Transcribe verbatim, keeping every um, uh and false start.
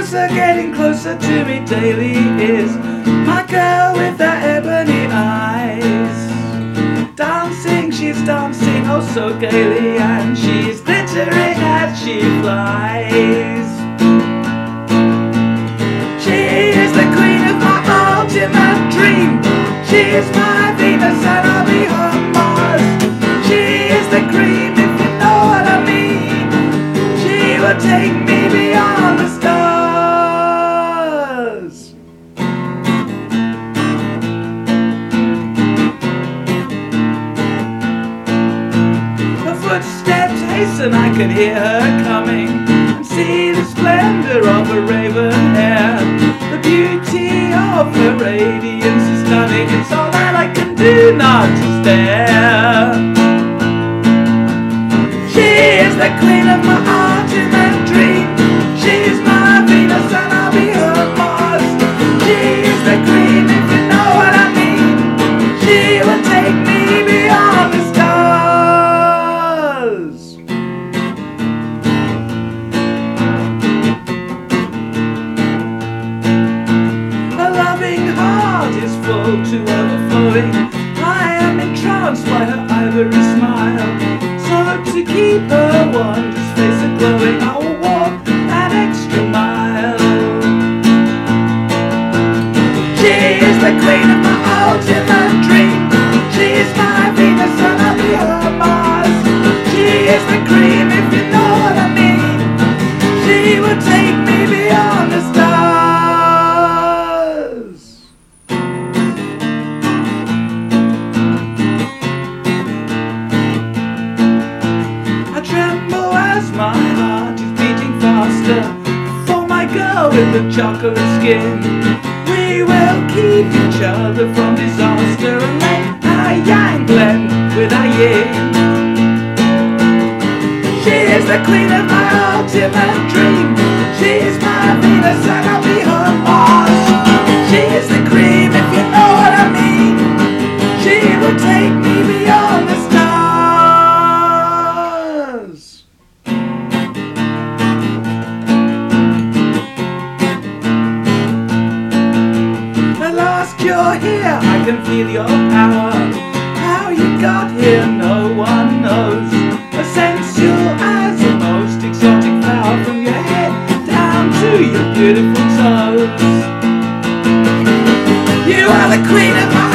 closer, getting closer to me daily is my girl with the ebony eyes. Dancing, she's dancing oh so gaily, and she's glittering as she flies. She is the queen of my ultimate dream. She is my Venus and I'll be her Mars. She is the cream, if you know what I mean. She will take me beyond the stars. Her footsteps hasten, I can hear her coming, and see the splendor of her raven hair. The beauty of her radiance is stunning. It's all that I can do not to stare. She is the queen of my ultimate dream. She is my Venus and I'll be her Mars. She is the queen, if you know what I mean. She will take me beyond the stars. Her loving heart is full to overflowing. I am entranced by her ivory smile. So to keep her wondrous face a-glowing, I will walk that extra mile. She is the queen of my ultimate dream. She is my Venus and I'll be her Mars. She is the cream, if you know what I mean. She will take me beyond the stars. I tremble as my heart is beating faster for my girl with the chocolate skin. We will keep each other from disaster and let our yang blend with our yin. She is the queen of my ultimate dream. She is my Venus and I'll be her Mars. She is the cream, if you know what I mean. She will take me beyond the stars. At last you're here, I can feel your power. How you got here, no one knows. A sensual as the most exotic flower, from your head down to your beautiful toes. You are the queen of my